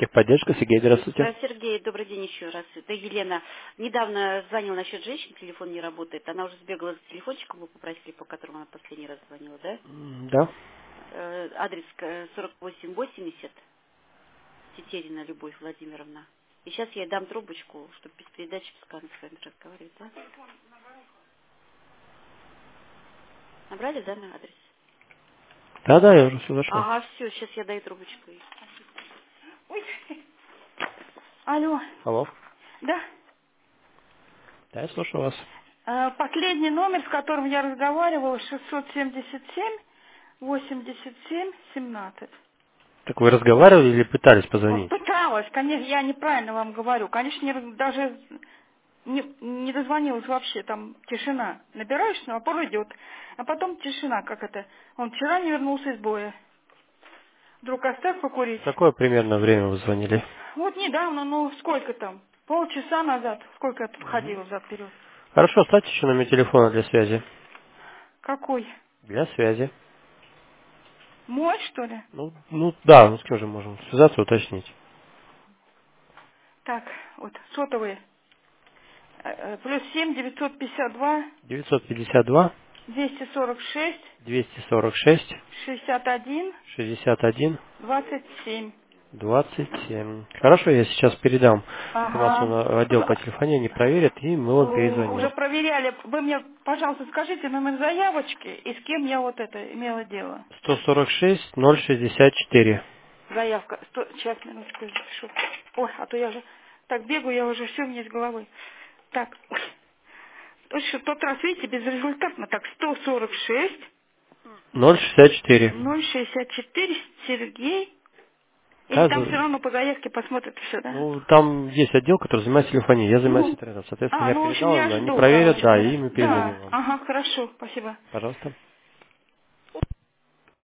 Техподдержка, Сергей, здравствуйте. Сергей, добрый день еще раз. Это Елена. Недавно звонила насчет женщин, телефон не работает. Она уже сбегала за телефончиком, вы попросили, по которому она последний раз звонила, да? Да. Адрес 4880, Тетерина Любовь Владимировна. И сейчас я ей дам трубочку, чтобы без передачи пускай она с вами разговаривает, да? Набрали, да, на адрес? Да, я уже все зашел. Ага, все, сейчас я даю трубочку ей. Ой. Алло, Алло. да? Да, я слушаю вас. Последний номер, с которым я разговаривала, 677-87-17. Так вы разговаривали или пытались Вот позвонить? пыталась, конечно, я неправильно вам говорю. Конечно, даже не дозвонилась вообще, там тишина. Набираешь, напор идет, а потом тишина, как это. Он вчера не вернулся из боя. Вдруг оставь покурить. В какое примерно время вы звонили? Вот недавно, ну сколько там? Полчаса назад. Сколько я тут ходила взад-вперед? Хорошо, оставьте еще номер телефона для связи. Какой? Для связи. Мой, что ли? Ну да, ну с кем же можем связаться, уточнить. Так, вот, сотовые. Плюс 7 952 952 246 246 61 61 27. 27. Хорошо, я сейчас передам информацию Ага. на отдел по телефонии, они проверят, и мы вам Уже перезвоним. проверяли. Вы мне, пожалуйста, скажите номер заявочки и с кем я вот это имела дело. 146 064. Заявка. Сейчас, минутку, я запишу. Ой, а то я уже так бегаю, я уже все мне из головы. Так, ой. Точно, в тот раз, видите, безрезультатно. Так, 146 064. 064 Сергей. Или Да, там все равно по заявке посмотрят все, да? ну, там есть отдел, который занимается телефонией, я занимаюсь Ну, интернетом. Соответственно, я ну, в общем, передал я им, они жду, да, в проверят, общем, да, да. и мы перезвоним Да, вам. ага, хорошо, спасибо. Пожалуйста.